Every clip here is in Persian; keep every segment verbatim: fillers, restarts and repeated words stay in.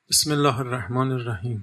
بسم الله الرحمن الرحیم.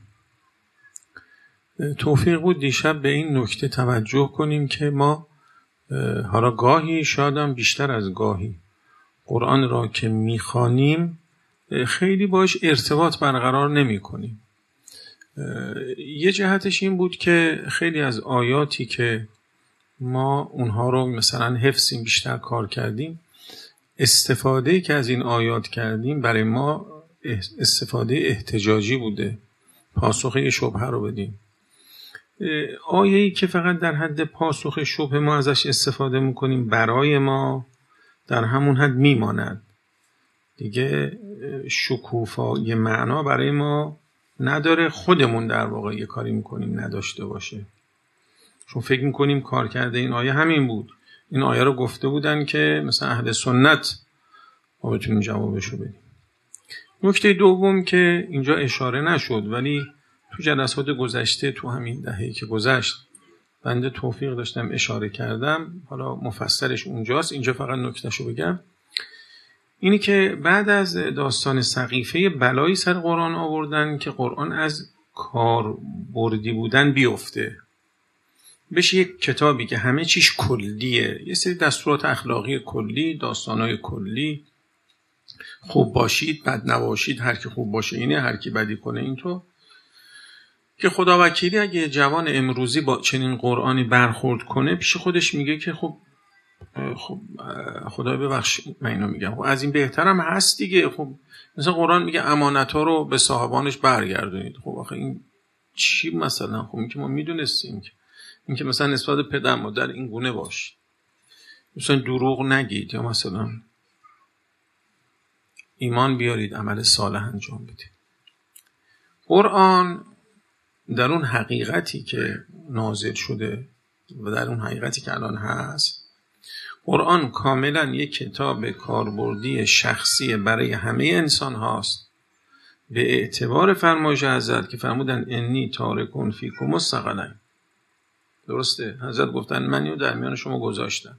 توفیق بود دیشب به این نکته توجه کنیم که ما حالا گاهی شایدم بیشتر از گاهی قرآن را که میخوانیم خیلی باش ارتباط برقرار نمی کنیم. یه جهتش این بود که خیلی از آیاتی که ما اونها رو مثلا حفظیم بیشتر کار کردیم، استفاده‌ای که از این آیات کردیم برای ما استفاده احتجاجی بوده، پاسخ یه شبهه رو بدیم. آیه‌ای که فقط در حد پاسخ شبهه ما ازش استفاده میکنیم برای ما در همون حد میماند دیگه، شکوفا یه معنا برای ما نداره، خودمون در واقع یه کاری میکنیم نداشته باشه، چون فکر میکنیم کار کرده این آیه همین بود. این آیه رو گفته بودن که مثلا اهل سنت ما بتونیم جوابشو بدیم. نکته دوم که اینجا اشاره نشد ولی تو جلسات گذشته تو همین دهه‌ای که گذشت بنده توفیق داشتم اشاره کردم، حالا مفصلش اونجاست، اینجا فقط نکتهشو بگم. اینی که بعد از داستان سقیفه بلایی سر قرآن آوردن که قرآن از کار بردی بودن بیفته، بشه یک کتابی که همه چیش کلیه، یه سری دستورات اخلاقی کلی، داستانای کلی، خوب باشید بد نباشید، هر کی خوب باشه اینه، هر کی بدی کنه اینطور، که خدا وکیلی اگه جوان امروزی با چنین قرآنی برخورد کنه پیش خودش میگه که خب خب خدا ببخش من اینو میگم، خب از این بهترم هست دیگه. خب مثلا قرآن میگه امانت‌ها رو به صاحبانش برگردونید. خب آخه این چی مثلا؟ خب این که ما میدونستیم که این که مثلا نسبت پدر مادر این گونه باش، مثلا دروغ نگید، یا مثلا ایمان بیارید، عمل صالح انجام بدید. قرآن در اون حقیقتی که نازل شده و در اون حقیقتی که الان هست، قرآن کاملا یک کتاب کاربردی شخصی برای همه انسان هاست، به اعتبار فرمایش حضرت که فرمودن انی تارکون فیکم الثقلین. درسته؟ حضرت گفتن من اینو در میان شما گذاشتم.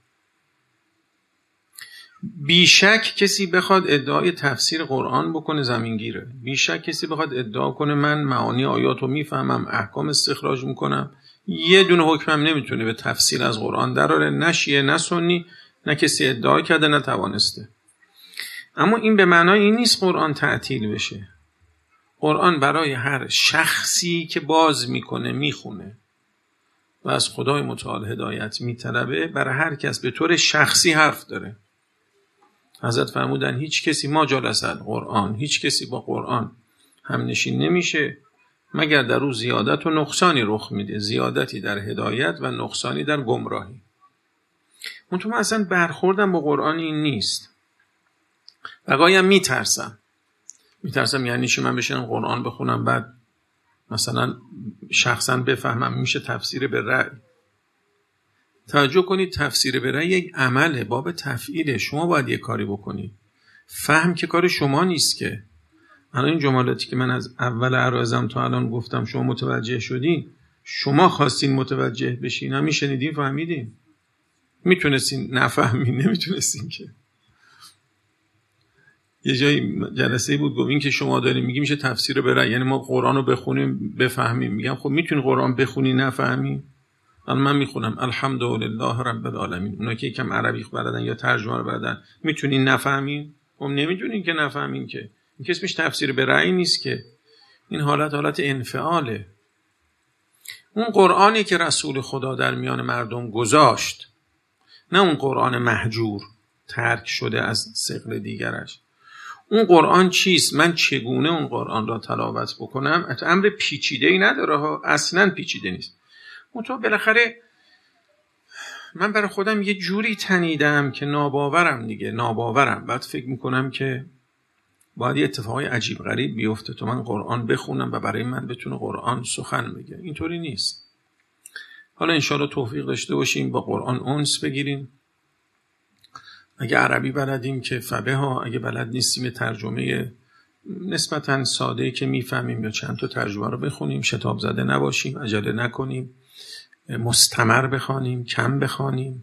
بیشک کسی بخواد ادعای تفسیر قرآن بکنه زمینگیره. بیشک کسی بخواد ادعا کنه من معانی آیات رو میفهمم، احکام استخراج میکنم، یه دونه حکمم نمیتونه به تفسیر از قرآن دراره، نه شیعه نه سنی، نه کسی ادعا کرده نه توانسته. اما این به معنای این نیست قرآن تعطیل بشه. قرآن برای هر شخصی که باز میکنه میخونه و از خدای متعال هدایت میطلبه، برای هر کس به طور شخصی حرف داره. حضرت فرمودن هیچ کسی ما جلس القرآن، هیچ کسی با قرآن هم نشین نمیشه مگر در او زیادت و نقصانی رخ میده، زیادتی در هدایت و نقصانی در گمراهی. منطقه من اصلا برخوردم با قرآن این نیست. بقایم میترسم میترسم یعنی چه من بشینم قرآن بخونم بعد مثلا شخصا بفهمم میشه تفسیر به رأی. توجه کنید، تفسیر به رأی یک عمله، باب تفعیله، شما باید یک کاری بکنید. فهم که کار شما نیست که. الان این جملاتی که من از اول عرایزم تا الان گفتم شما متوجه شدین، شما خواستین متوجه بشین، همین شنیدین فهمیدین. میتونستین نفهمین، نمیتونستین که. یه جایی جلسه بود گفت این که شما دارین میگی میشه تفسیر به رأی، یعنی ما قرآن رو بخونیم بفهمیم. میگم خب میتونی قرآن بخونی نفهمی؟ الان من میخونم الحمدلله رب العالمین، اونا که یکم عربی بلدن یا ترجمه رو بلدن میتونین نفهمین؟ خب نمیتونین که نفهمین که. این که اسمش تفسیر به رأی نیست که، این حالت حالت انفعاله. اون قرآنی که رسول خدا در میان مردم گذاشت، نه اون قرآن مهجور ترک شده از ثقل دیگرش. اون قرآن چیست؟ من چگونه اون قرآن را تلاوت بکنم؟ امر پیچیده‌ای نداره ها، اصلاً پیچیده نیست. منتها بالاخره من برای خودم یه جوری تنیدم که ناباورم دیگه، ناباورم. بعد فکر میکنم که باید یه اتفاقای عجیب غریب بیفته تو من قرآن بخونم و برای من بتونه قرآن سخن بگه. اینطوری نیست. حالا انشاءالله توفیق داشته باشیم با قرآن انس بگیریم. اگه عربی بلدیم که فبه ها، اگه بلد نیستیم ترجمه نسبتاً ساده‌ای که میفهمیم یا چند تا ترجمه رو بخونیم، شتاب زده نباشیم، عجله نکنیم، مستمر بخوانیم، کم بخوانیم،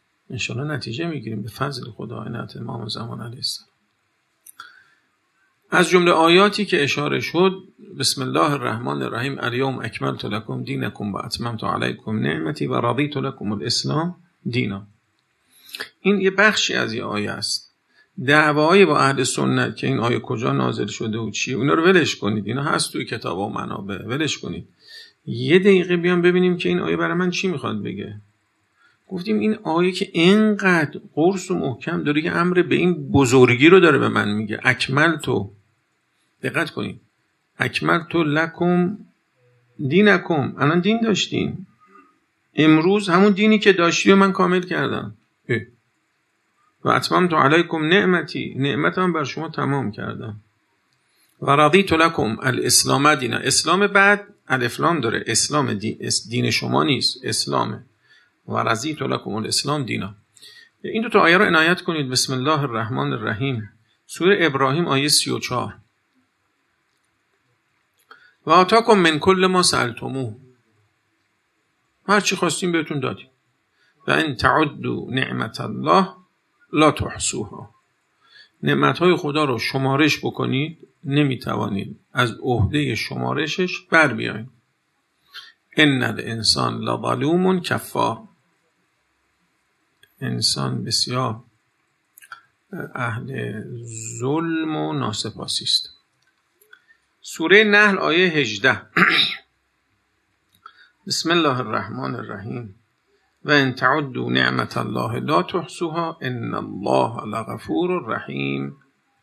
انشاءالله نتیجه میگیریم به فضل خدا. عنایت امام زمان علیه السلام. از جمله آیاتی که اشاره شد بسم الله الرحمن الرحیم الیوم اکملت لکم دینکم و اتممت علیکم نعمتی و رضیت لکم الاسلام دینا. این یه بخشی از یه آیه است. دعوایی با اهل سنت که این آیه کجا نازل شده و چیه، اینا رو ولش کنید، اینا هست توی کتاب و منابع، ولش کنید. یه دقیقه بیام ببینیم که این آیه برای من چی میخواد بگه. گفتیم این آیه که اینقدر قرص و محکم داره که امر به این بزرگی رو داره به من میگه. اکملتو، دقت کنید، اکملتو لکم دینکم، الان دین داشتین، امروز همون دینی که داشتی و من کامل کردم. و اتممت علیکم نعمتی، نعمتم بر شما تمام کردم. و رضیت لکم الاسلام دینا، اسلام بعد الف لام داره، اسلام دین, دین شما نیست، اسلامه. و رضیت لکم الاسلام دینا. این دو تا آیه رو عنایت کنید. بسم الله الرحمن الرحیم، سوره ابراهیم آیه سی و چهار. و آتاکم من کل ما سألتموه، هر چی خواستیم بهتون دادیم. و ان تعدوا نعمت الله لا تحصوها، نعمتهای خدا رو شمارش بکنید نمیتوانید از عهده شمارشش بر بیایید. ان الانسان لظلوم کفار، انسان بسیار اهل ظلم و ناسپاسی است. سوره نحل آیه هجده. بسم الله الرحمن الرحیم و ان تعدوا نعمت الله لا تحصوها ان الله لغفور رحیم.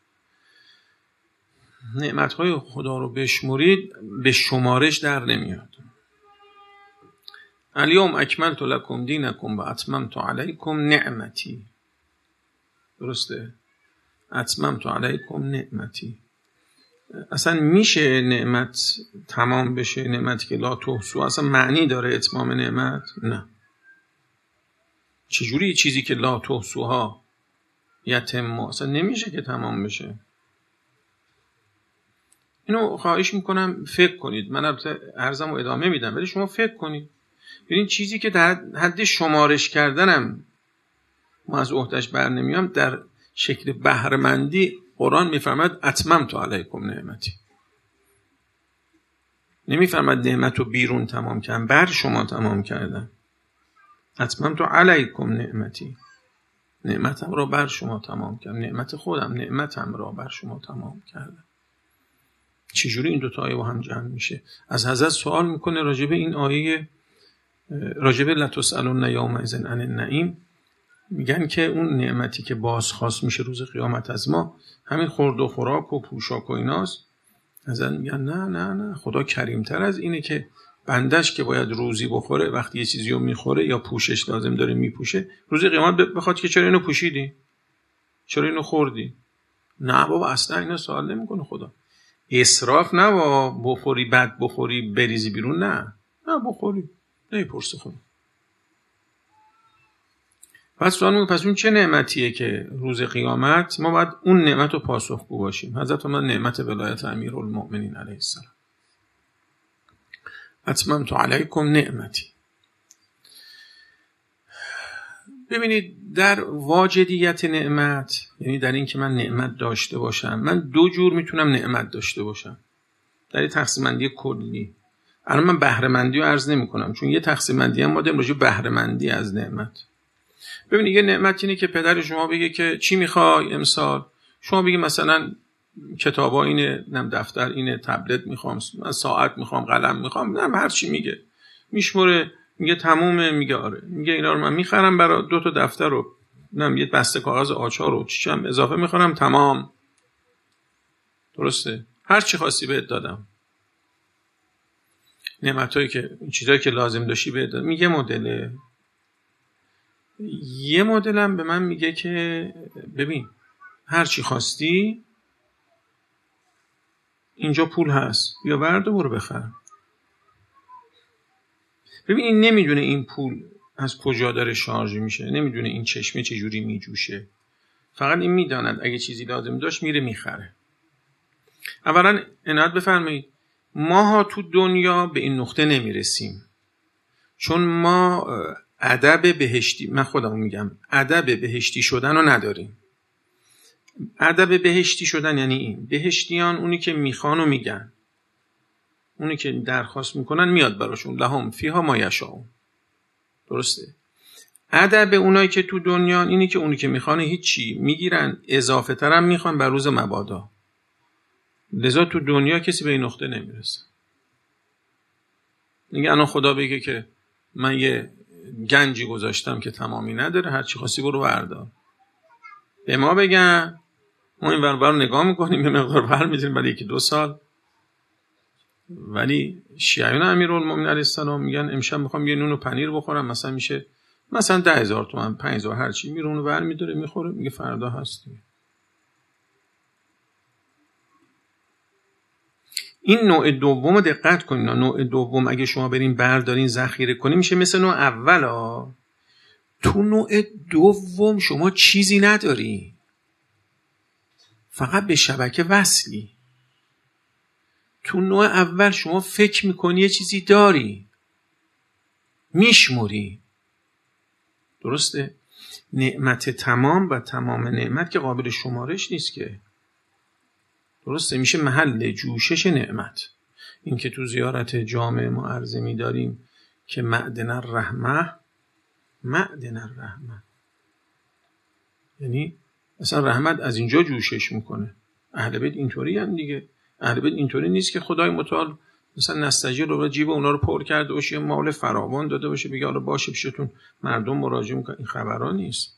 نعمتهای خدا رو بشمرید به شمارش در نمیاد. الیوم اکملت لکم دینکم و اتممت علیکم نعمتی، درسته؟ اتممت علیکم نعمتی. اصلا میشه نعمت تمام بشه؟ نعمتی که لا تحصو اصلا معنی داره اتمام نعمت؟ نه. چجوری چیزی که لا تحصوها یتم اصلا نمیشه که تمام بشه؟ اینو خواهش میکنم فکر کنید. من البته عرضم رو ادامه میدم ولی شما فکر کنید. ببین چیزی که در حد شمارش کردنم ما از عهدهش بر نمیام، در شکل بهره‌مندی قرآن میفرماد اتممت علیکم نعمتی، نمیفرماد نعمت رو بیرون تمام کردم، بر شما تمام کردم. اتممت علیکم نعمتی، نعمتم را بر شما تمام کردم، نعمت خودم نعمتم را بر شما تمام کردم. چجوری این دوتا آیه با هم جمع میشه؟ از حضرت سوال میکنه راجبه این آیه، راجبه لتسألن یومئذ عن النعیم. میگن که اون نعمتی که بازخواست میشه روز قیامت از ما همین خورد و خوراک و پوشاک و ایناست. حضرت میگن نه نه نه، خدا کریمتر از اینه که بندش که باید روزی بخوره وقتی یه چیزی رو میخوره یا پوشش لازم داره میپوشه، روز قیامت بخواد که چرا اینو پوشیدی؟ چرا اینو خوردی؟ نه بابا اصلا اینو سوال نمیکنه خدا. اسراف نه با بخوری بد بخوری بریزی بیرون، نه نه بخوری نمیپرسه خدا. پس سوال میگه پس اون چه نعمتیه که روز قیامت ما باید اون نعمت رو پاسخگو باشیم؟ حضرت من نعمت ولایت امیرالمؤمنین علیه السلام. اتممت علیکم نعمتی. ببینید در واجدیت نعمت، یعنی در این که من نعمت داشته باشم، من دو جور میتونم نعمت داشته باشم در این تقسیم بندی کلی. الان من بهره مندی رو عرض نمی کنم چون یه تقسیم بندی هم ما داریم راجع به بهره مندی از نعمت. ببینید یه نعمت اینه که پدر شما بگه که چی میخوای امسال، شما بگی مثلا کتابا اینه، نم دفتر اینه، تبلت میخوام، من ساعت میخوام، قلم میخوام، نم هر چی میگه میشموره، میگه تمومه، میگه آره، میگه اینا رو من میخرم برای دو تا دفتر رو، نم یه بسته کاغذ آچار رو چیزام اضافه میخرم، تمام. درسته؟ هر چی خواستی بهت دادم. نعمتایی که چیزایی که لازم داشتی بهت دادم. میگه مدل. یه مدلم به من میگه که ببین هر چی خواستی اینجا پول هست، بیا برد و برو بخر. ببین این نمیدونه این پول از کجا داره شارژ میشه، نمیدونه این چشمه چجوری میجوشه، فقط این میداند اگه چیزی لازم داشت میره میخره. اولا عنایت بفرمایید ماها تو دنیا به این نقطه نمیرسیم چون ما ادب بهشتی، من خودم میگم ادب بهشتی شدن رو نداریم. ادب بهشتی شدن یعنی این. بهشتیان اونی که میخوان و میگن، اونی که درخواست میکنن میاد براشون. لهم فیها ما یشاءون. درسته؟ ادب اونایی که تو دنیا اینی که اونی که میخوان هیچی میگیرن، اضافه تر هم میخوان بر روز مبادا. لذا تو دنیا کسی به این نقطه نمیرسه. دیگه الان خدا بگه که من یه گنجی گذاشتم که تمامی نداره، هر چی خواستی برو بردار. به ما بگن، ما این ور ور نگاه میکنیم، یه مقدار بر میدیم برای یکی دو سال. ولی شیعیان امیرالمومنین علیه السلام میگن امشب میخوام یه نون و پنیر بخورم، مثلا میشه مثلا ده هزار تومن، پنج هزار، هر چی، میره اونو بر میداره میخوره، میگه فردا هست. این نوع دوم دقت کنین. نوع دوم اگه شما برین بردارین ذخیره کنین میشه مثل نوع اول ها. تو نوع دوم شما چیزی نداری، فقط به شبکه وصلی. تو نوع اول شما فکر میکنی یه چیزی داری، میشموری. درسته؟ نعمت تمام و تمام نعمت که قابل شمارش نیست که. درسته؟ میشه محل جوشش نعمت. این که تو زیارت جامع ما عرضه می‌داریم که معدن الرحمه، معدن الرحمه، یعنی اصلا رحمت از اینجا جوشش میکنه. اهل بیت اینطوری هم دیگه. اهل بیت اینطوری نیست که خدای متعال مثلا نستجیر رو جیب اونا رو پر کرده باشه، مال فراوان داده باشه بگه حالا باشه پیشتون مردم مراجعه میکنن. این خبرها نیست.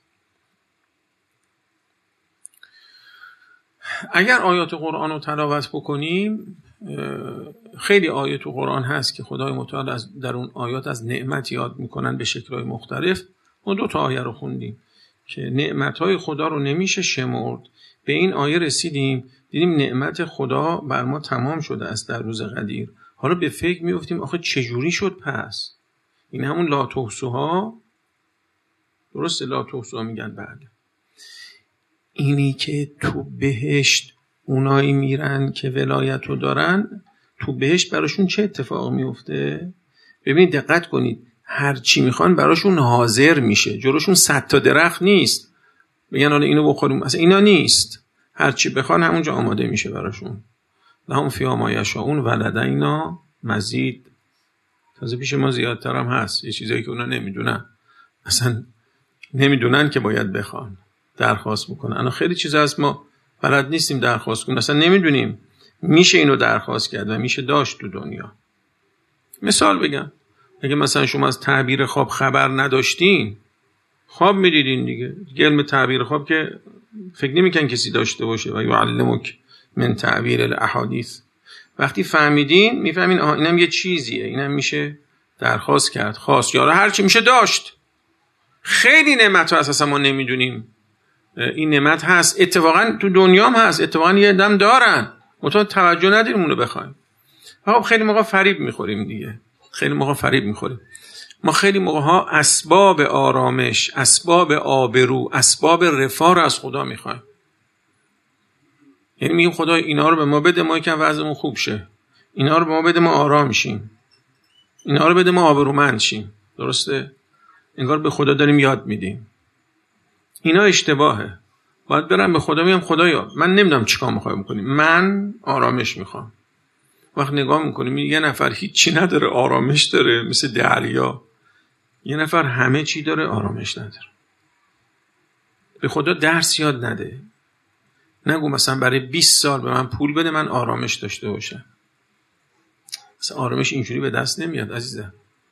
اگر آیات قرآن رو تلاوت بکنیم، خیلی آیات تو قرآن هست که خدای متعال از در اون آیات از نعمت یاد میکنن به شکل‌های مختلف. ما دو تا آیه رو خوندیم که نعمت‌های خدا رو نمیشه شمرد. به این آیه رسیدیم دیدیم نعمت خدا بر ما تمام شده است در روز قدیر. حالا به فکر میافتیم آخه چجوری شد پس؟ این همون لا تحصوها. درسته لا تحصوها میگن بعد. اینی که تو بهشت اونایی میرن که ولایت رو دارن، تو بهشت براشون چه اتفاق میفته؟ ببینید دقت کنید، هر چی میخوان براشون حاضر میشه. جلوشون صد تا درخت نیست بگن حالا اینو بخوریم، اصلا اینا نیست. هر چی بخوان همونجا آماده میشه براشون. لهم فیها ما یشاءون ولدینا مزید. تازه پیش ما زیادتر هم هست، یه چیزایی که اونا نمیدونن، اصلا نمیدونن که باید بخوان درخواست بکنن. انا خیلی چیز هست ما بلد نیستیم درخواست کنیم، اصلا نمیدونیم میشه اینو درخواست کرد و میشه داشت تو دنیا. مثال بگم، اگه مثلا شما از تعبیر خواب خبر نداشتین، خواب میدیدین دیگه، علم تعبیر خواب که فکر نمیکن کسی داشته باشه. و یعلمک من تعبیر الاحادیث. وقتی فهمیدین میفهمین آها اینم یه چیزیه، اینم میشه درخواست کرد، خواست، یارا هر چی میشه داشت. خیلی نعمت ها اساسا ما نمیدونیم این نعمت هست. اتفاقا تو دنیا هم هست، اتفاقا یه دم دارن، متو توجه نداریم اونو بخوایم. خب خیلی موقع فریب میخوریم دیگه، خیلی موقع فریب میخوریم. ما خیلی موقع ها اسباب آرامش، اسباب آبرو، اسباب رفاه رو از خدا میخوایم. یعنی میگیم خدا اینا رو به ما بده ما یکم وضعمون خوب شه، اینا رو به ما بده ما آرام شیم، اینا رو بده ما آبرومند شیم. درسته؟ انگار به خدا داریم یاد میدیم. اینا اشتباهه. باید برم به خدا میگم خدایا من نمیدونم چیکار میخوام بکنیم، من آرامش میخوام. وقت نگاه میکنیم یه نفر هیچی نداره آرامش داره، مثل دریا. یه نفر همه چی داره آرامش نداره. به خدا درس یاد نده. نگو مثلا برای بیست سال به من پول بده من آرامش داشته باشم. مثلا آرامش اینجوری به دست نمیاد عزیزم.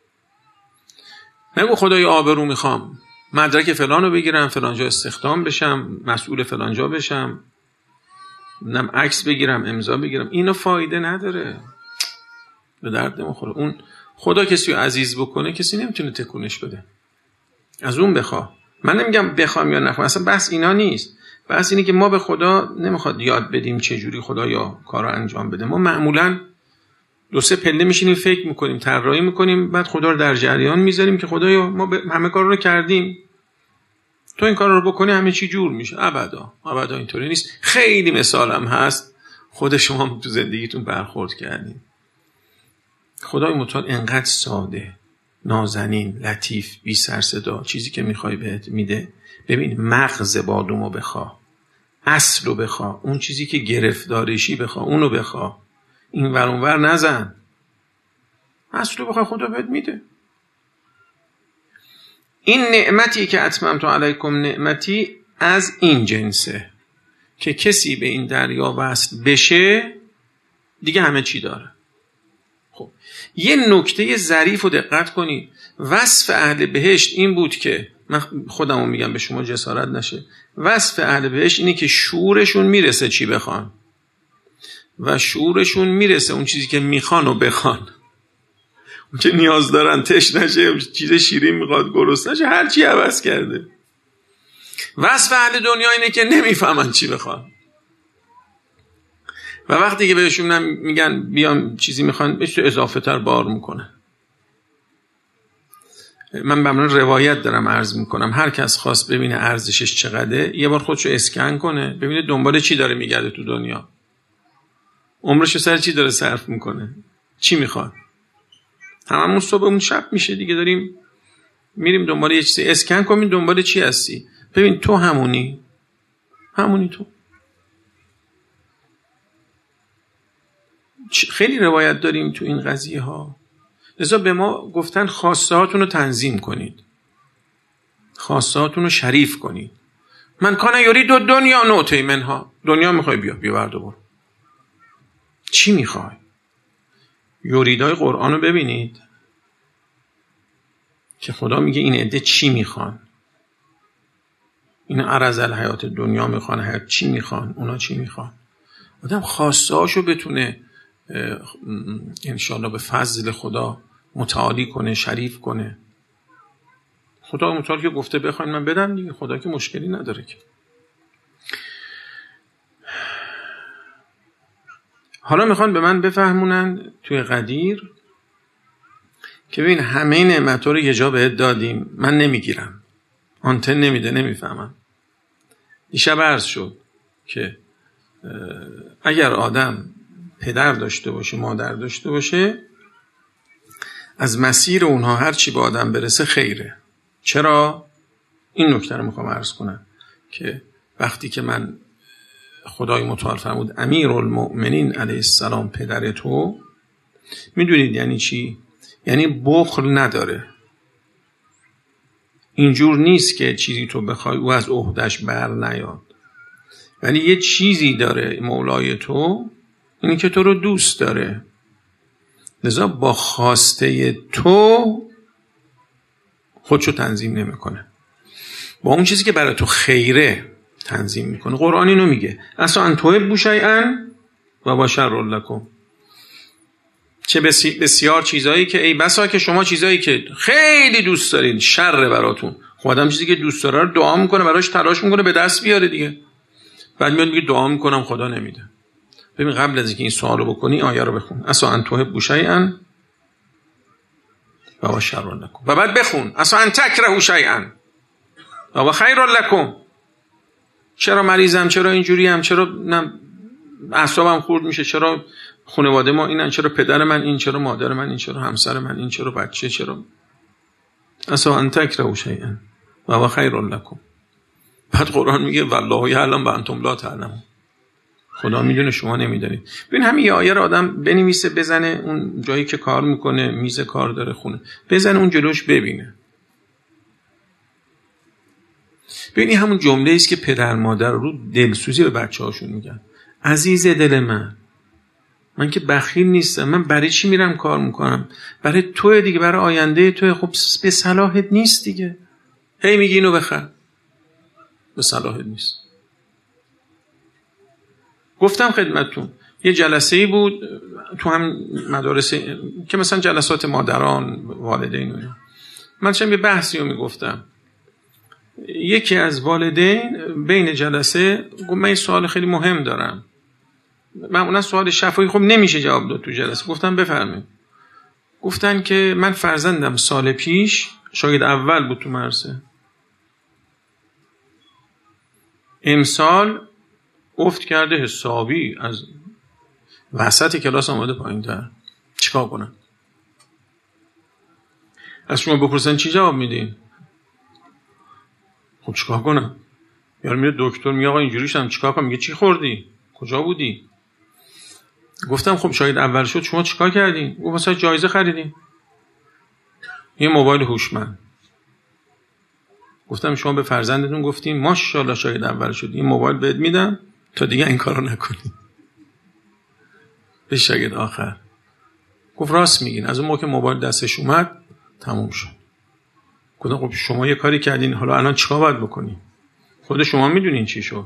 نگو خدای آبرو میخوام، مدرک فلانو بگیرم، فلانجا استخدام بشم، مسئول فلانجا بشم، نم عکس بگیرم، امضا بگیرم. اینو فایده نداره، به درد نمیخوره. اون خدا کسی رو عزیز بکنه کسی نمیتونه تکونش بده. از اون بخواه. من نمیگم بخوام یا نخوام، اصلا بحث اینا نیست. بحث اینه که ما به خدا نمیخواد یاد بدیم چه جوری خدا یا کارو انجام بده. ما معمولاً دو سه پله میشینیم فکر میکنیم، طراحی میکنیم، بعد خدا رو در جریان میذاریم که خدایا ما همه کار رو کردیم، تو این کار رو بکنی همه چی جور میشه. ابدا ابدا اینطوری نیست. خیلی مثالم هست خود شما تو زندگیتون برخورد کردین. خدای متعال انقدر ساده، نازنین، لطیف، بی سر صدا، چیزی که میخوای بهت میده. ببین مغز بادومو بخواه، اصل رو بخوا، اون چیزی که گرفتارشی بخوا، اونو بخوا، این ور اون ور نزن. اصل رو بخوا، خدا بهت میده. این نعمتی که اتممت علیکم نعمتی از این جنسه که کسی به این دریا وصل بشه دیگه همه چی داره. خب یه نکته ظریف رو دقت کنید. وصف اهل بهشت این بود که من خودمو میگم به شما جسارت نشه، وصف اهل بهشت اینه که شعورشون میرسه چی بخوان و شعورشون میرسه اون چیزی که میخوان و بخوان، اون که نیاز دارن تش نشه، چیز شیرین میخواد گرسنه نشه، هر چی عوض کرده. وصف اهل دنیا اینه که نمیفهمن چی بخوان و وقتی که بهشون میگن بیام چیزی میخوان بهش اضافه تر بار میکنه. من به من روایت دارم عرض میکنم، هر کس خواست ببینه ارزشش چقدره یه بار خودشو اسکن کنه ببینه دنبال چی داره میگرده تو دنیا، عمرشو سر چی داره صرف میکنه، چی میخواد. هممون صبح اون شب میشه دیگه داریم میریم دنبال یه چیزی. اسکن کن دنبال چی هستی، ببین تو همونی همونی تو. خیلی روایت داریم تو این قضیه ها. لذا به ما گفتن خواسته هاتون رو تنظیم کنید، خواسته هاتون رو شریف کنید. من کان یورید دو دنیا نوتی منها، دنیا میخوای بیا بیا برد و برو. چی میخوای؟ یوریدای قرآن رو ببینید که خدا میگه این عده چی میخوان. این عرض الحیات دنیا میخوان، هر چی میخوان، اونا چی میخوان. آدم خواسته هاشو بتونه انشاءالله به فضل خدا متعالی کنه، شریف کنه. خدا متعالی که گفته بخواین من بدم دیگه، خدا که مشکلی نداره که. حالا میخوان به من بفهمونن توی قدیر که ببین همه نعمت‌ها رو یه جا بهت دادیم، من نمیگیرم، آنتن نمیده، نمیفهمم. دیشب عرض شد که اگر آدم پدر داشته باشه، مادر داشته باشه، از مسیر اونها هر چی به آدم برسه خیره. چرا؟ این نکته رو میخوام عرض کنم که وقتی که من خدای متعال فرمود امیرالمؤمنین علیه السلام پدر تو، میدونید یعنی چی؟ یعنی بخل نداره. اینجور نیست که چیزی تو بخوای او از عهده‌اش بر نیاد، ولی یه چیزی داره مولای تو، اینی که تو رو دوست داره. لذا با خواسته تو خودشو تنظیم نمیکنه، با اون چیزی که برای تو خیره تنظیم میکنه. قرآن اینو میگه اصلا ان تحبوا شیئا و هو شر لکم. چه بسیار چیزایی که ای بسا که شما چیزایی که خیلی دوست دارین شر براتون. خب آدم چیزی که دوست داره رو دعا میکنه، براش تلاش میکنه به دست بیاره دیگه. بعد میاد میگه دعا میکنم خدا نمیده. ببین قبل از اینکه این سوالو بکنی آیه رو بخون. اصلا ان تحبوا شیئا و هو شر لکم. و بعد بخون اصلا ان تکرهوا شیئا و هو خیر لکم. چرا مریضم، چرا اینجوریم، چرا اعصابم خورد میشه، چرا خانواده ما اینن، چرا پدر من این، چرا مادر من این، چرا همسر من این، چرا بچه، چرا. اصلا ان تکرهوا شیئا و هو خیر لکم. بعد قرآن میگه والله یعلم و انتم لا تعلمون. خدا میدونه شما نمیدونید. ببین همین یه آیه رو آدم بنویسه بزنه اون جایی که کار میکنه، میز کار داره، خونه، بزنه اون جلوش ببینه. ببینی همون جمله ایست که پدر مادر رو دلسوزی به بچه‌هاشون میگن. عزیز دل من، من که بخیل نیستم، من برای چی میرم کار میکنم؟ برای توی دیگه، برای آینده توی. خب به صلاحت نیست دیگه. هی میگی اینو بخر، به صلاحت نیست. گفتم خدمتتون یه جلسه‌ای بود تو هم مدارس که مثلا جلسات مادران، والدین و اینا. من چند یه بحثی رو میگفتم. یکی از والدین بین جلسه گفت من این سوال خیلی مهم دارم. معمولا سوال شفاهی خب نمیشه جواب داد تو جلسه. گفتم بفرمایید. گفتن که من فرزندم سال پیش شاگرد اول بود تو مدرسه، امسال افت کرده حسابی، از وسط کلاس آمده پایین تر. چیکار کنم؟ از شما بپرسن چی جواب میدین؟ خب چیکار کنم؟ یارو میره دکتر میگه آقا اینجوری شدم چیکار کنم؟ میگه چی خوردی؟ کجا بودی؟ گفتم خب شاید اول شد شما چیکار کردین؟ گفت مثلا جایزه خریدیم، یه موبایل هوشمند. گفتم شما به فرزندتون گفتین ماشاءالله شاید اول شد، یه موبایل بهت میدم تا دیگه این کارو نکنی. به شاگرد آخر گفت راست میگین. از اون موقع که موبایل دستش اومد تموم شد. گفتم خب شما یه کاری کردین، حالا الان چیکار باید بکنین؟ خود شما میدونین چی شد.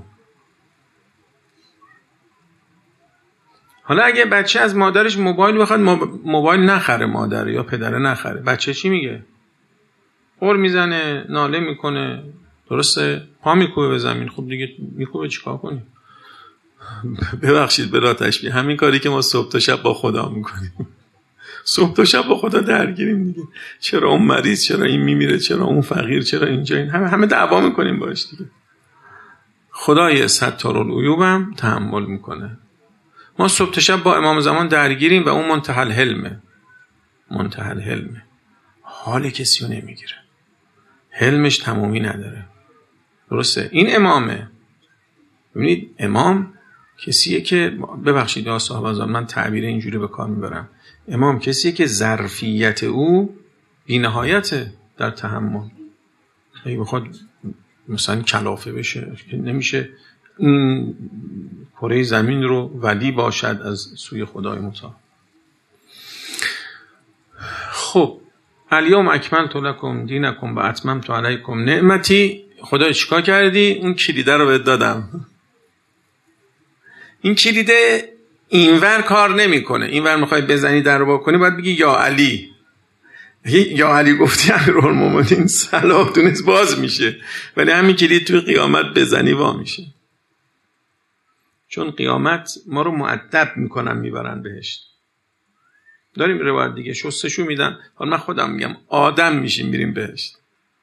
حالا اگه بچه از مادرش موبایل بخواد موبایل نخره، مادر یا پدر نخره، بچه چی میگه؟ غر میزنه، ناله میکنه، درسته؟ پا میکوبه به زمین. خب دیگه میکوبه چیکار کنی؟ ببخشید بلا تشبیه، همین کاری که ما صبح تا شب با خدا میکنیم. صبح تا شب با خدا درگیریم دیگه. چرا اون مریض، چرا این میمیره، چرا اون فقیر، چرا اینجا این، همه همه دعوا میکنیم باش دیگه. خدای ستارالعیوبم تحمل میکنه. ما صبح تا شب با امام زمان درگیریم و اون منتهی الحلمه. منتهی الحلمه. حال کسی رو نمیگیره. حلمش تمومی نداره. درسته؟ این امامه. ببینید امام کسیه که، ببخشید یا صاحب ازم من تعبیر اینجوری به کار میبرم، امام کسیه که ظرفیت او بی‌نهایته در تحمل. اگه بخواد مثلا کلافه بشه نمیشه این کره زمین رو ولی باشد از سوی خدای متعال. خب الیوم اکملت لکم دینکم و اتممت علیکم نعمتی. خدا چیکار کردی؟ اون کلیده رو بهت دادم. این کلیده اینور کار نمیکنه. اینور میخوای بزنی در رو با کنی باید بگی یا علی. یا علی گفتی امیرالمومنین صلاح دونست باز میشه، ولی همین کلید توی قیامت بزنی وا میشه. چون قیامت ما رو مؤدب میکنن میبرن بهشت. داریم روایت دیگه شستشو میدن، حالا من خودم میگم آدم میشیم میریم بهشت.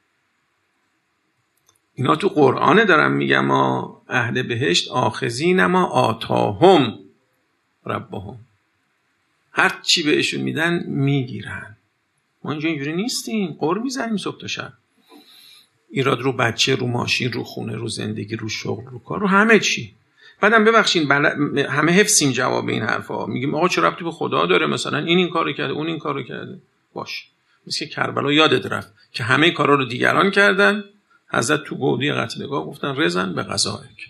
اینا تو قرآنه دارم میگم ما اهل بهشت آخذین ما آتاهم ربهم، هر چی بهشون میدن میگیرن. ما اینجا اینجوری نیستیم، قر میزنیم صبح تا شب. ایراد رو بچه، رو ماشین، رو خونه، رو زندگی، رو شغل، رو کار، رو همه چی. بعدم ببخشین بل... همه حفظیم جواب این حرفا. میگیم آقا چه ربطی به خدا داره؟ مثلا این این کارو کرده، اون این کارو کرده. باش، مثل کربلا یادت رفت که همه کارا رو دیگران کردن. حضرت تو گودی قتلگاه گفتن رضن به قضایک.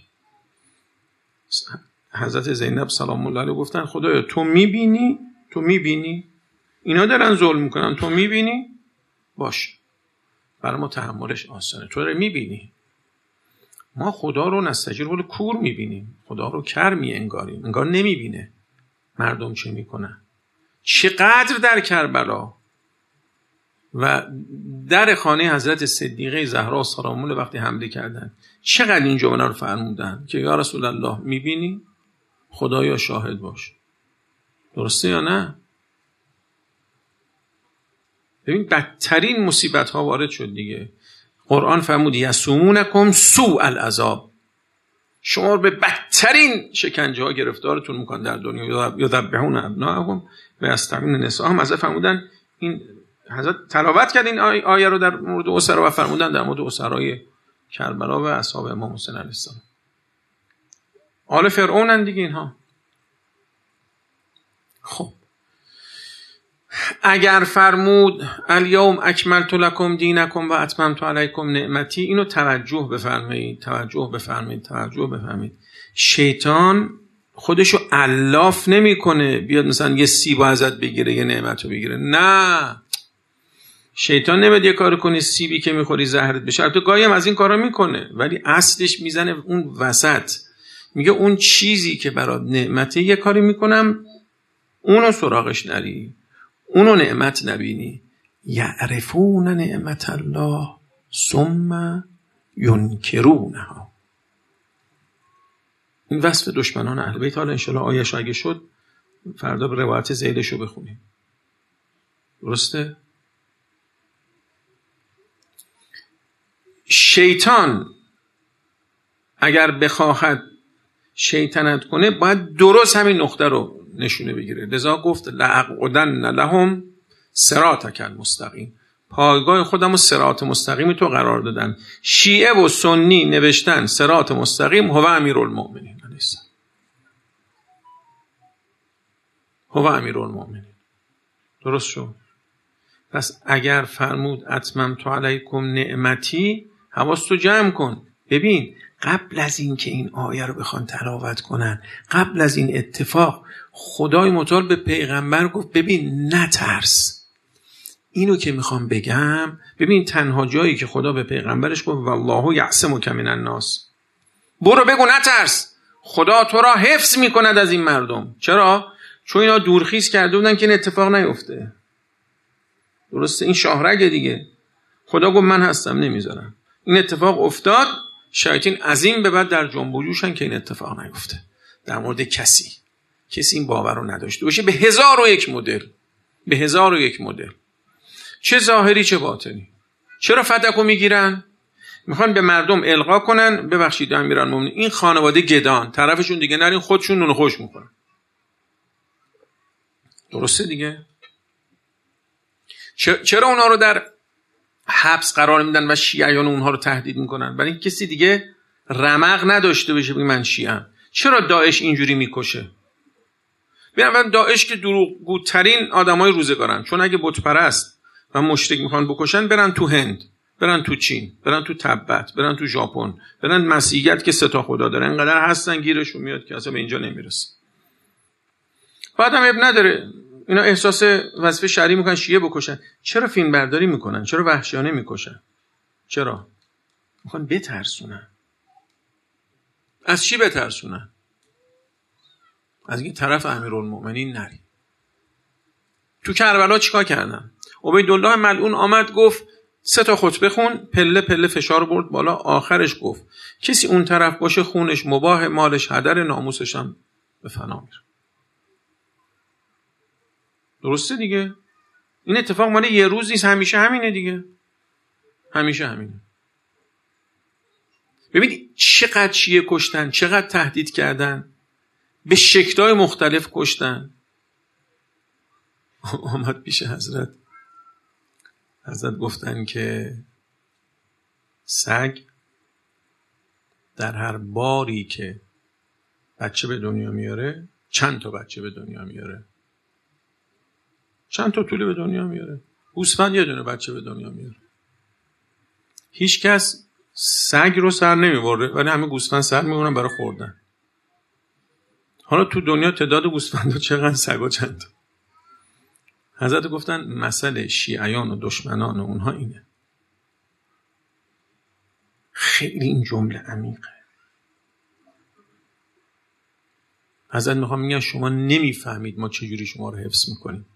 حضرت زینب سلام الله علیها گفتن خدایا تو میبینی، تو میبینی اینا دارن ظلم میکنن، تو میبینی، باش برای ما تحملش آسانه. تو رو میبینی. ما خدا رو نستجیر ولی کور میبینیم، خدا رو کر می انگاریم، انگار نمیبینه مردم چه میکنن. چقدر در کربلا و در خانه حضرت صدیقه زهرا سلام الله وقتی حمله کردن چقدر این جمله رو فرمودن که یا رسول الله میبینی، خدایا شاهد باش. درسته یا نه؟ ببین بدترین مصیبت ها وارد شد دیگه. قرآن فرمود یسومونکم سوء العذاب، شما رو به بدترین شکنجه ها گرفتارتون میکنن در دنیا. یذبحون ابناءهم و یستحیون نساءهم. حضرت فرمودن، این حضرت تلاوت کرد این آیه رو در مورد اسرا و فرمودن در مورد اسرای کربلا و اصحاب امام حسین علیه السلام. آل فرعونن دیگه اینها. خب اگر فرمود الیوم اکملت لکم دینکم و اتممت علیکم نعمتی، اینو توجه بفرمایید، توجه بفرمایید، توجه بفرمایید. شیطان خودشو الاف نمیکنه بیاد مثلا یه سیب ازت بگیره، یه نعمتو بگیره. نه، شیطان نمیاد یه کار کنی سیبی که میخوری زهرت بشه. البته گاهی هم از این کارا میکنه، ولی اصلش میزنه اون وسط. میگه اون چیزی که برات نعمته یه کاری میکنم اونو سراغش نری، اونو نعمت نبینی. یعرفون نعمت الله ثم ینکرونها. این وصف دشمنان اهل بیت. حالا انشالله آیش اگه شد فردا به روایت زیدشو بخونیم. درسته؟ شیطان اگر بخواهد شیطنت کنه باید درست همین نقطه رو نشونه بگیره. لذا گفت لأقعدن لهم صراطک المستقیم، پایگاه خودم رو صراط مستقیم تو قرار دادم. شیعه و سنی نوشتن صراط مستقیم هو امیرالمؤمنین علیه السلام، هو امیرالمؤمنین. درست شد؟ پس اگر فرمود اتممت علیکم نعمتی، حواستو جمع کن. ببین قبل از این که این آیه رو بخوان تلاوت کنن، قبل از این اتفاق، خدای متعال به پیغمبر گفت ببین نترس. اینو که میخوام بگم، ببین تنها جایی که خدا به پیغمبرش گفت والله یعصمک من الناس، برو بگو نترس، خدا تو را حفظ میکند از این مردم. چرا؟ چون اینا دورخیز کرده بودن که این اتفاق نیفته. درسته؟ این شاهرگه دیگه. خدا گفت من هستم نمیذارم. این اتفاق افتاد، شیاطین عظیم به بعد در جنب و جوشن که این اتفاق نیفته. در مورد کسی کسی این باور رو نداشته باشه، به هزار و یک مدل، به هزار و یک مدل، چه ظاهری چه باطنی. چرا فتکو میگیرن؟ میخوان به مردم القا کنن ببخشید امیرالمومنین این خانواده گدان، طرفشون دیگه نرین، خودشون نون خوش میکنن. درسته دیگه؟ چرا اونا رو در حبس قرار میدن و شیعیان اونها رو تهدید میکنن؟ برای اینکه کسی دیگه رمق نداشته باشه بگه من شیعه‌ام. چرا داعش اینجوری میکشه؟ ببین داعش که دروغگوترین آدمای روزگارن، چون اگه بت پرست و مشرک میخوان بکشن برن تو هند، برن تو چین، برن تو تبت، برن تو ژاپن، برن مسیحیت که سه تا خدا داره، اینقدر هستن گیرشون میاد که اصلا به اینجا نمیرسه. بعدم اب نداره اینا احساس وظیفه شرعی میکنن شیعه بکشن. چرا فیلم برداری میکنن؟ چرا وحشیانه میکشن؟ چرا؟ میخوان بترسونن. از چی بترسونن؟ از اینکه طرف امیرالمؤمنین نری. تو کربلا چیکار کردن؟ عبیدالله ملعون آمد گفت سه تا خطبه خون، پله پله فشار برد بالا، آخرش گفت کسی اون طرف باشه خونش مباح، مالش هدر، ناموسش هم به فنا میره. درسته دیگه؟ این اتفاق مال یه روز نیست، همیشه همینه دیگه، همیشه همینه. ببینید چقدر شیعه کشتن، چقدر تهدید کردن، به شکل‌های مختلف کشتن. آمد پیش حضرت، حضرت گفتن که سگ در هر باری که بچه به دنیا میاره چند تا بچه به دنیا میاره، چند تا توله به دنیا میاره. گوسفند یه دونه بچه به دنیا میاره. هیچ کس سگ رو سر نمیبره ولی همه گوسفند سر میبرن برای خوردن. حالا تو دنیا تعداد گوسفندا چقدر، سگا چند؟ حضرت گفتن مسئله شیعیان و دشمنان و اونها اینه. خیلی این جمله عمیقه. حضرت میخوام میگن شما نمیفهمید ما چجوری شما رو حفظ میکنیم.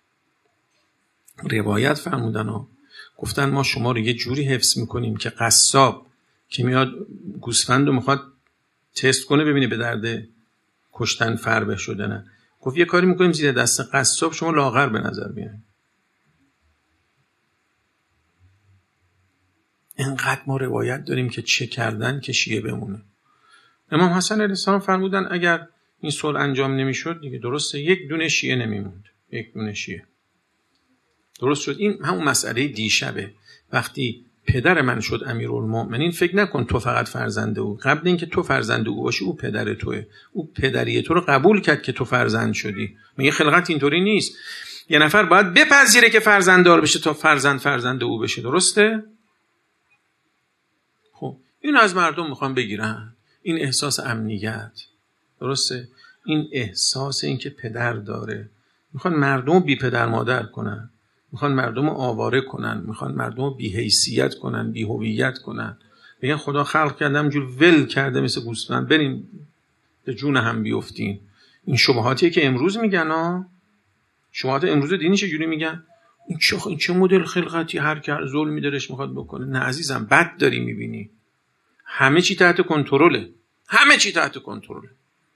روایت فرمودن ها، گفتن ما شما رو یه جوری حفظ میکنیم که قصاب که میاد گوسفند رو میخواد تست کنه ببینه به درد کشتن فربه شده نه، گفت یه کاری میکنیم زیر دست قصاب شما لاغر به نظر بیاین. اینقدر ما روایت داریم که چه کردن که شیعه بمونه. امام حسن علیه السلام فرمودن اگر این صلح انجام نمیشد دیگه درسته یک دونه شیعه نمیموند، یک دونه شیعه. درست شد. این همون مسئله دیشبه. وقتی پدر من شد امیرالمؤمنین، فکر نکن تو فقط فرزند او، قبل اینکه تو فرزند او باشی او پدر توئه، او پدری تو رو قبول کرد که تو فرزند شدی. میگه خلقت اینطوری نیست، یه نفر باید بپذیره که فرزنددار بشه تا فرزند فرزند او بشه. درسته؟ خب این از مردم میخوان بگیرن این احساس امنیت. درسته؟ این احساس این که پدر داره، میخوان مردم بی پدر مادر کنن، میخوان مردم آواره کنن، میخوان مردم بی حیثیت کنن، بی هویت کنن، بگن خدا خلق کرده همجور ول کرده مثل گوسفند، بریم به جون هم بیفتین. این شبهاتیه که امروز میگن ها، شبهات امروز دینی چجوری میگن؟ این چه این چه مدل خلقتی، هر کی ظلمی دلش میخواد بکنه. نه عزیزم، بد داری میبینی. همه چی تحت کنترله، همه چی تحت کنترله.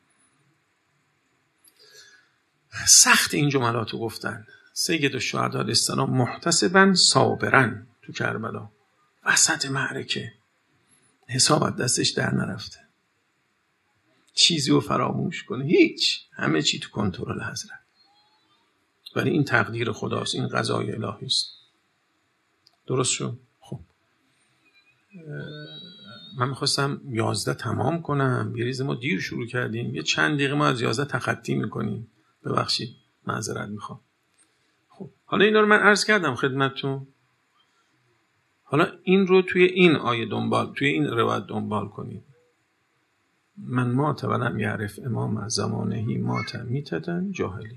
سخت این جملاتو گفتن. سید الشهدا علیه السلام محتسبا صابرا تو کربلا وسط معرکه، حساب از دستش در نرفته، چیزی رو فراموش کنه، هیچ، همه چی تو کنترل حضرت. ولی این تقدیر خداست، این قضای الهی است. درست شد؟ خب من میخواستم یازده تمام کنم، یه ریز ما دیر شروع کردیم، یه چند دقیقه ما از یازده تخطی میکنیم، ببخشید معذرت میخوام. خب حالا اینا رو من عرض کردم خدمتتون. حالا این رو توی این آیه دنبال، توی این روایت دنبال کنید. من مات ولم یعرف امام زمانهی مات میتتن جاهلی.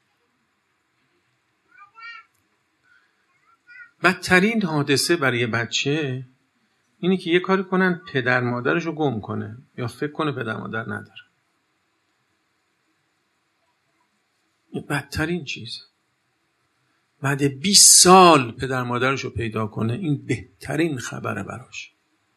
بدترین حادثه برای بچه اینی که یه کاری کنن پدر مادرش رو گم کنه یا فکر کنه پدر مادر نداره. این بدترین چیز. بعد بیست سال پدر مادرش رو پیدا کنه، این بهترین خبره براش.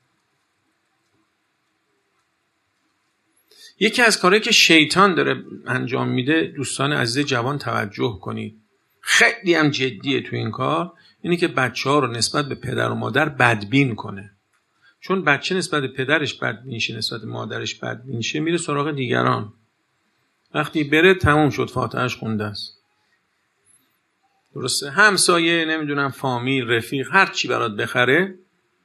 یکی از کارهایی که شیطان داره انجام میده، دوستان عزیز جوان توجه کنید، خیلی هم جدیه تو این کار، اینی که بچه ها رو نسبت به پدر و مادر بدبین کنه. چون بچه نسبت به پدرش بدبین شه، نسبت به مادرش بدبین شه، میره سراغ دیگران. وقتی بره تموم شد، فاتحه‌اش خونده است. درسته؟ همسایه، نمیدونم فامیل، رفیق، هر چی برات بخره.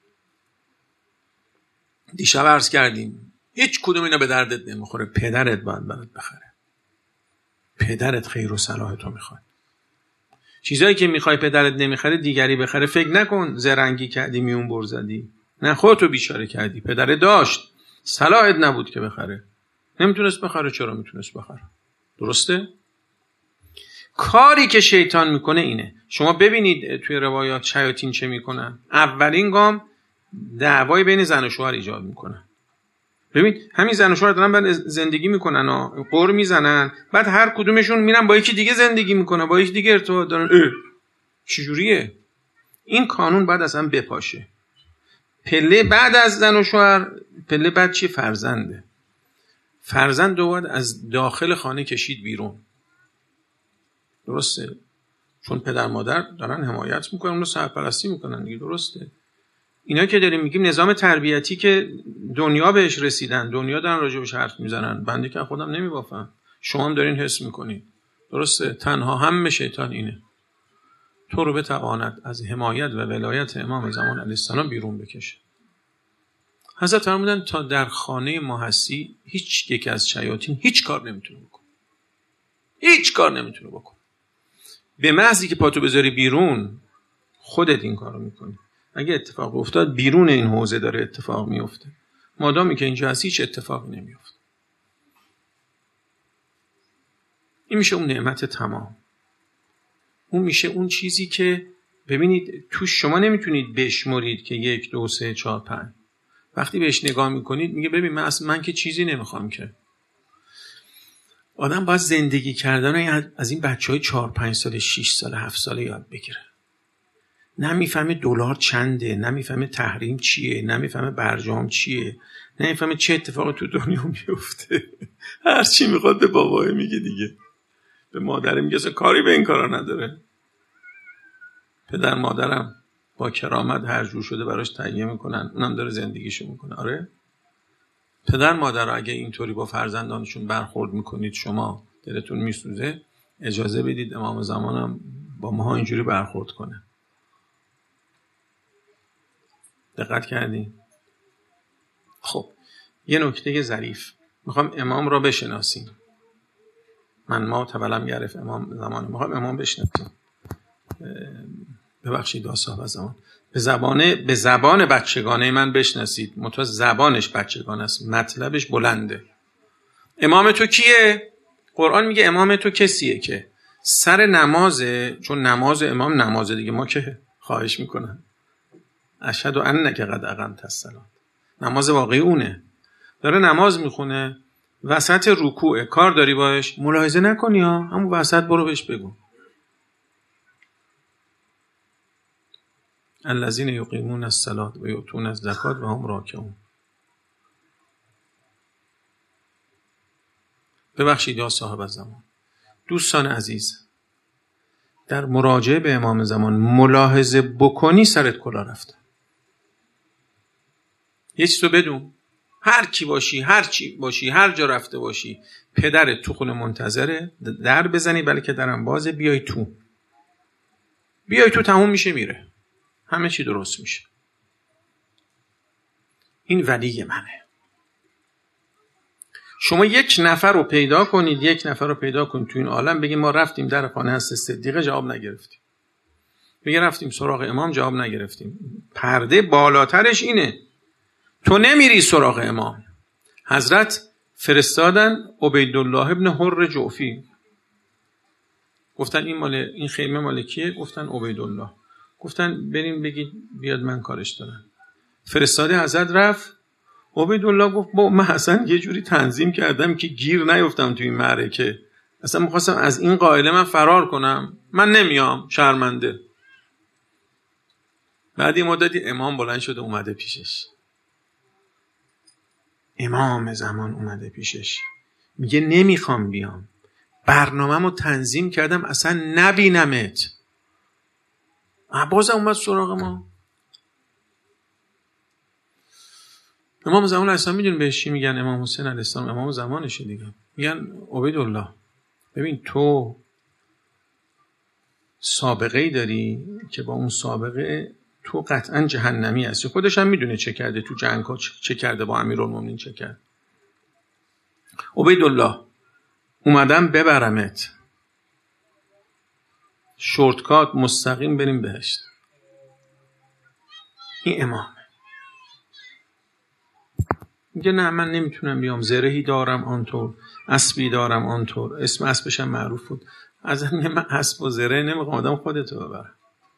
دیشب عرض کردیم هیچ کدوم اینا به دردت نمیخوره، پدرت باید برات بخره. پدرت خیر و صلاح تو میخواد. چیزایی که میخوای پدرت نمیخره دیگری بخره، فکر نکن زرنگی کردی میون بر زدی. نه، خودتو بیچاره کردی. پدرت داشت، صلاحت نبود که بخره. نمیتونست بخره، چرا میتونست بخره؟ درسته؟ کاری که شیطان میکنه اینه. شما ببینید توی روایات شیاطین چه میکنن. اولین گام دعوای بین زن و شوهر ایجاد میکنن. ببین همین زن و شوهر دارن بعد زندگی میکنن و قر میزنن، بعد هر کدومشون میرن با یکی دیگه زندگی میکنن، با یکی دیگه ارتباط دارن. اه چجوریه؟ این قانون بعد اصلا بپاشه. پله بعد از زن و شوهر، پله بعد چی؟ فرزنده. فرزند رو باید از داخل خانه کشید بیرون. درسته؟ چون پدر مادر دارن حمایت میکنن، اون رو سرپرستی میکنن دیگه. درسته؟ اینا که داریم میگیم نظام تربیتی که دنیا بهش رسیدن، دنیا دارن راجبش حرف میزنن، بنده که خودم نمیبافم، شما هم دارین حس میکنین. درسته؟ تنها هم شیطان اینه تو رو بتواند از حمایت و ولایت امام زمان علیه السلام بیرون بکشه. حضرت فرمودن تا در خانه ما هستی هیچ یک از شیاطین هیچ کار نمیتونه بکنه. هیچ کار نمیتونه بکنه. به محضی که پاتو بذاری بیرون خودت این کارو میکنی. اگه اتفاق افتاد بیرون این حوزه داره اتفاق میفته. مادامی که اینجا هستی هیچ اتفاقی نمیفته. این میشه اون نعمت تمام. اون میشه اون چیزی که ببینید تو شما نمیتونید بشمرید که یک دو سه چهار پنج. وقتی بهش نگاه میکنید میگه ببین من اصلا من که چیزی نمیخوام که. آدم باید زندگی کردن از این بچه های چهار پنج ساله شش ساله هفت ساله یاد بگیره. نمیفهمه دلار چنده، نمیفهمه تحریم چیه، نمیفهمه برجام چیه، نمیفهمه چه اتفاقی تو دنیا میفته. هر چی میخواد به بابای میگه دیگه، به مادر میگه، اصلا کاری به این کارا نداره. پدر مادرم با کرامت هر جور شده براش تهیه میکنن، اونم داره زندگیشو میکنه. آره پدر مادر اگه اینطوری با فرزندانشون برخورد میکنید شما دلتون میسوزه، اجازه بدید امام زمانم با ما اینجوری برخورد کنه. دقت کردین؟ خب یه نکته ظریف میخوام امام را بشناسیم. من ما تولم یعرف امام زمان، میخوام امام بشناسیم. ببخشید صاحب زمان، به زبانه به زبان بچگانه من بشناسید. متو زبانش بچگانه است، مطلبش بلنده. امام تو کیه؟ قرآن میگه امام تو کسیه که سر نمازه، چون نماز امام نمازه دیگه، ما که خواهش میکنن اشهد انک قد اقمت الصلاة، نماز واقعی اونه. داره نماز میخونه، وسط رکوع کار داری باش، ملاحظه نکنی ها، همون وسط برو بهش بگو الذین یقیمون الصلاة و یؤتون الزکاة و هم راکعون. ببخشید یا صاحب الزمان. دوستان عزیز، در مراجعه به امام زمان ملاحظه بکنی سرت کلا رفته. یه چیز رو بدون، هر کی باشی، هر چی باشی، هر جا رفته باشی، پدرت تو خونه منتظره، در بزنی بلکه درم بازه، بیای تو بیای تو تموم میشه میره. همه چی درست میشه. این ولی منه. شما یک نفر رو پیدا کنید یک نفر رو پیدا کنید تو این عالم بگید ما رفتیم در خانه هست صدیقه جواب نگرفتیم، بگید رفتیم سراغ امام جواب نگرفتیم. پرده بالاترش اینه، تو نمیری سراغ امام. حضرت فرستادن عبیدالله ابن حر جعفی، گفتن این مال این خیمه مال کیه؟ گفتن عبیدالله. گفتن بریم بگید بیاد من کارش دارم. فرستاده حضرت رفت. عبیدالله گفت با من اصلا یه جوری تنظیم کردم که گیر نیفتم توی این معرکه، اصلا میخواستم از این قائله من فرار کنم، من نمیام، شرمنده. بعد یه مدتی امام بلند شده اومده پیشش، امام زمان اومده پیشش میگه نمیخوام بیام، برنامه‌مو تنظیم کردم اصلا نبینمت. بازم اومد سراغ ما. امام زمان علیه السلام میدونی بهش چی میگن؟ امام حسین علیه السلام امام زمانشه دیگه. میگن عبیدالله ببین تو سابقه‌ای داری که با اون سابقه تو قطعا جهنمی هستی. خودش هم میدونه چه کرده تو جنگ ها، چه کرده با امیرالمومنین چه کرد. عبیدالله اومدم ببرمت شورتکات مستقیم بریم بهشت. این امام میگه نه من نمیتونم بیام، زرهی دارم آنطور، اسبی دارم آنطور. اسم اسبش هم معروف بود. از این من اسب و زره نمیخوام، آدم خودتو ببرم.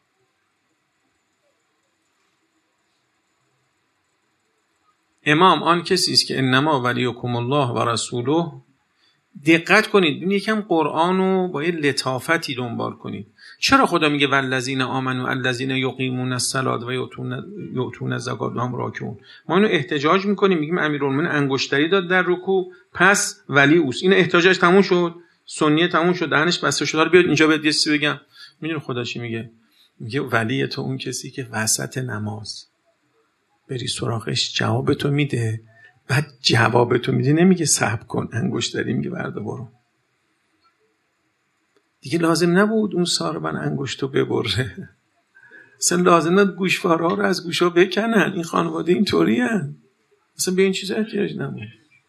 امام آن کسی است که انما ولیکم الله و رسوله. دقت کنید این یکم قرآنو با یه لطافتی دنبال کنید. چرا خدا میگه والذین آمنوا الذین یقیمون الصلاة و یؤتون الزکات و هم راکعون؟ ما اینو احتجاج میکنیم، میگیم امیرالمومنین انگشتری داد در رکوع پس ولی اوست. این احتجاج تموم شد، سنیه تموم شد، دهنش بسته شد. بیاد اینجا بهت یه چیزی بگم. میدونی خدا چی میگه؟ میگه ولی تو اون کسی که وسط نماز بری سراغش جواب تو میده، بعد جواب تو میده نمیگه صبر کن انگشتری، میگه بردا برو. دیگه لازم نبود اون ساربن انگشتو ببره، اصلا لازم نبود گوشوارها رو از گوشا بکنن. این خانواده این طوری هن. اصلا به این چیز احتیاج نبود.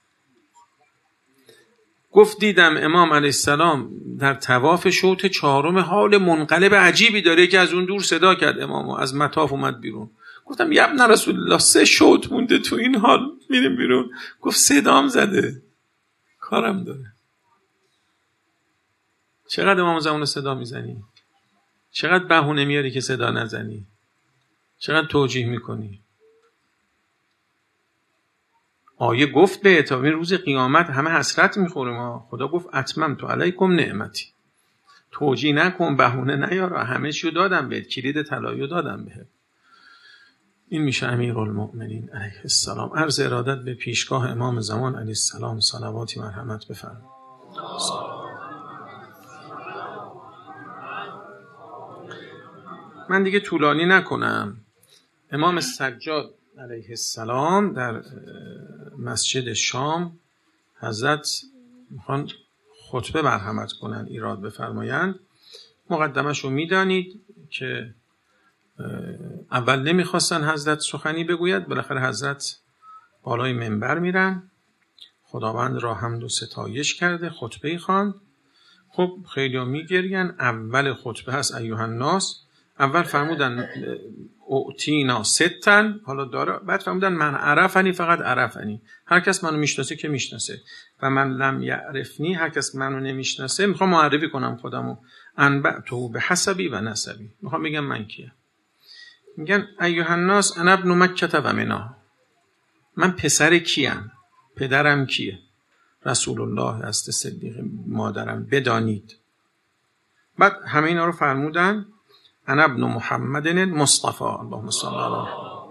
گفت دیدم امام علیه السلام در طواف شوط چهارم حال منقلب عجیبی داره که از اون دور صدا کرد امامو، از مطاف اومد بیرون. گفتم یا ابن رسول الله سه شوط مونده تو این حال میریم بیرون. گفت صدام زده، کارم داره. چقدر امام زمان صدا میزنی؟ چقدر بهونه میاری که صدا نزنی؟ چقدر توجیه میکنی؟ آیه گفت به تا روز قیامت همه حسرت میخوریم ها. خدا گفت اتممت علیکم نعمتی. توجیه نکن، بهونه نیار، همه چیو دادم بهت، کلید طلاییو دادم بهت. این میشه امیرالمؤمنین علیه السلام. عرض ارادت به پیشگاه امام زمان علیه السلام صلواتی مرحمت بفرمایید. من دیگه طولانی نکنم. امام سجاد علیه السلام در مسجد شام حضرت میخوان خطبه مرحمت کنن، ایراد بفرمایند. مقدمش رو میدانید که اول نمیخواستن حضرت سخنی بگوید، بالاخره حضرت بالای منبر میرن، خداوند را حمد و ستایش کرده، خطبه خواند. خب خیلی ها میگرین. اول خطبه هست ایها الناس. اول فرمودن اعتینا ستن، حالا داره. بعد فرمودن من عرفنی فقط عرفنی، هر کس منو میشناسه که میشناسه، و من لم یعرفنی، هر کس منو نمیشناسه میخوام معرفی کنم خودمو. انبعتو به حسبی و نسبی، میخوام بگم من کیه. میگن ایها الناس انا ابن مکه و منا، من پسر کیم، پدرم کیه؟ رسول الله است، صدیق مادرم، بدانید. بعد همه اینا رو فرمودن. انا ابن محمد المصطفى اللهم صل علی.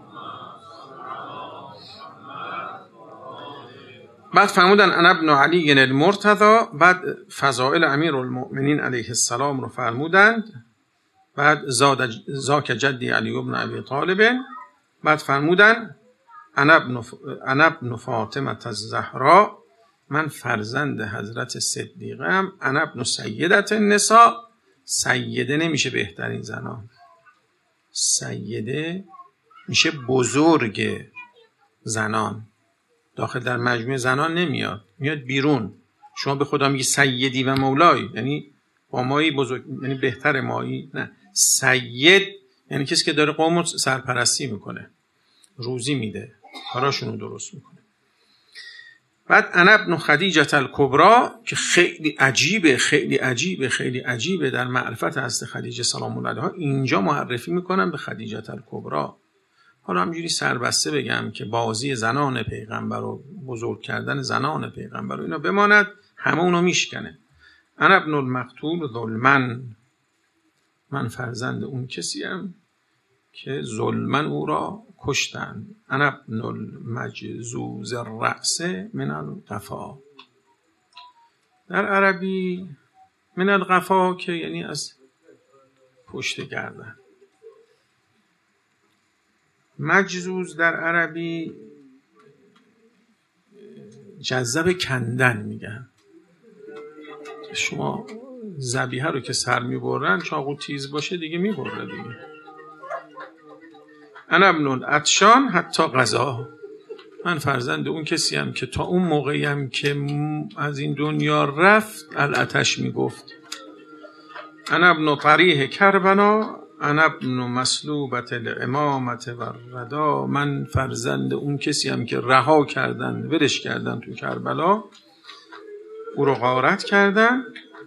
بعد فرمودن انا ابن علی المرتضی. بعد فضائل امیرالمؤمنین علیه السلام رو فرمودند. بعد زاد زاک جدی علی ابن ابی طالب. بعد فرمودن انا ابن انا ابن فاطمه الزهرا، من فرزند حضرت صدیقه ام. انا ابن سیدت النساء، سیده نمیشه بهترین زنان. سیده میشه بزرگ زنان، داخل در مجموعه زنان نمیاد، میاد بیرون. شما به خدا میگی سیدی و مولای، یعنی با مایی بزرگ، یعنی بهتر مایی. نه، سید یعنی کسی که داره قوم سرپرستی میکنه، روزی میده، کاراشونو درست میکنه. بعد انا ابن خدیجه الکبری که خیلی عجیبه خیلی عجیبه خیلی عجیبه در معرفت حضرت خدیجه سلام الله علیها، اینجا معرفی میکنن به خدیجه الکبری. حالا همجوری سربسته بگم که بازی زنان پیغمبر و بزرگ کردن زنان پیغمبر و اینا بماند، همه اونو میشکنه. انا ابن المقتول ظلمن، من فرزند اون کسیم که ظلمن او را کشتن. انا ابن المجزوز الرأس من القفا. در عربی من القفا که یعنی از پشت گردن. مجزوز در عربی جذب کندن میگن. شما ذبیحه رو که سر میبرن، چاقو تیز باشه دیگه میبره دیگه. انا ابن العطشان حتی قضا، من فرزند اون کسی هم که تا اون موقعی هم که از این دنیا رفت العطش میگفت. انا ابن طریح کربلا، انا ابن مسلوبت الامامت و الردا، من فرزند اون کسی هم که رها کردن، ولش کردن تو کربلا، او رو غارت کردن.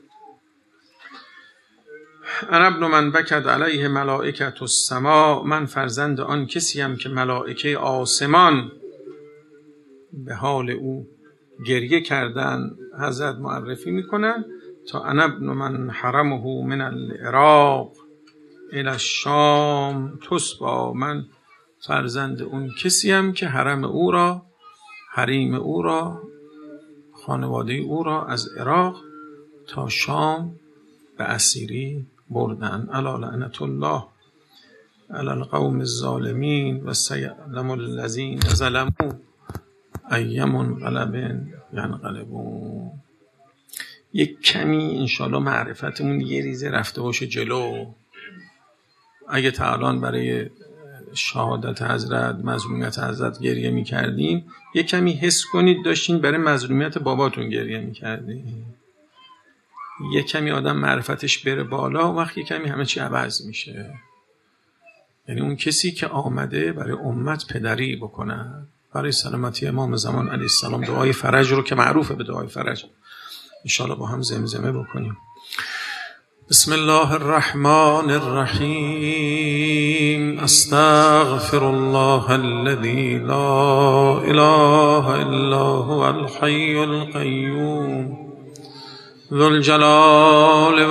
انا ابن من بکد علیه ملائکة السما، من فرزند آن کسی هم که ملائکه آسمان به حال او گریه کردن. حضرت معرفی میکنن تا انا ابن من حرمه من العراق الى الشام تسبا، من فرزند اون کسی هم که حرم او را، حریم او را، خانواده او را از عراق تا شام به اسیری بردن. الا لعنت الله علی القوم الظالمین و سیعلم الذین ظلموا ای منقلب ینقلبون. یک کمی انشالله معرفتمون یه ریزه رفته باشه جلو. اگه تا الان برای شهادت حضرت، مظلومیت حضرت گریه می کردیم، یک کمی حس کنید داشتین برای مظلومیت باباتون گریه می کردین. یک کمی آدم معرفتش بره بالا، وقت یک کمی همه چی عوض میشه. یعنی اون کسی که آمده برای امت پدری بکنه، برای سلامتی امام زمان علیه السلام دعای فرج رو که معروفه به دعای فرج انشاءالله با هم زمزمه بکنیم. بسم الله الرحمن الرحیم. استغفر الله الذي لا اله الا هو الحي القيوم ذو الجلال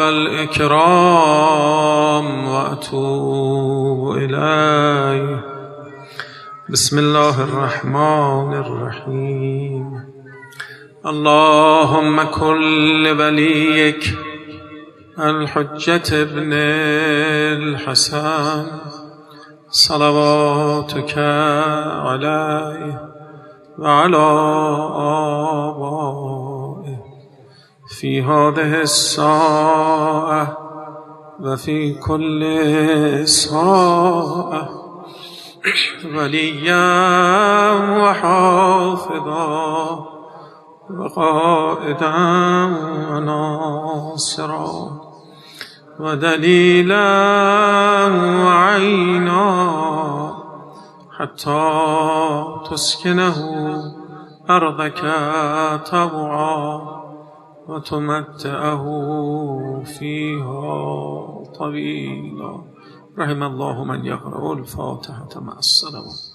والإكرام وأتوب إليه. بسم الله الرحمن الرحيم. اللهم كل وليك الحجة ابن الحسن صلواتك عليه وعلى آبائه في هذه الساعة وفي كل ساعة وليا وحافظا وقائدا وناصرا ودليلا وعينا حتى تسكنه أرضك طوعا وتمتعه فيها طويلا. رحم الله من يقرأ الفاتحة مع الصلوات.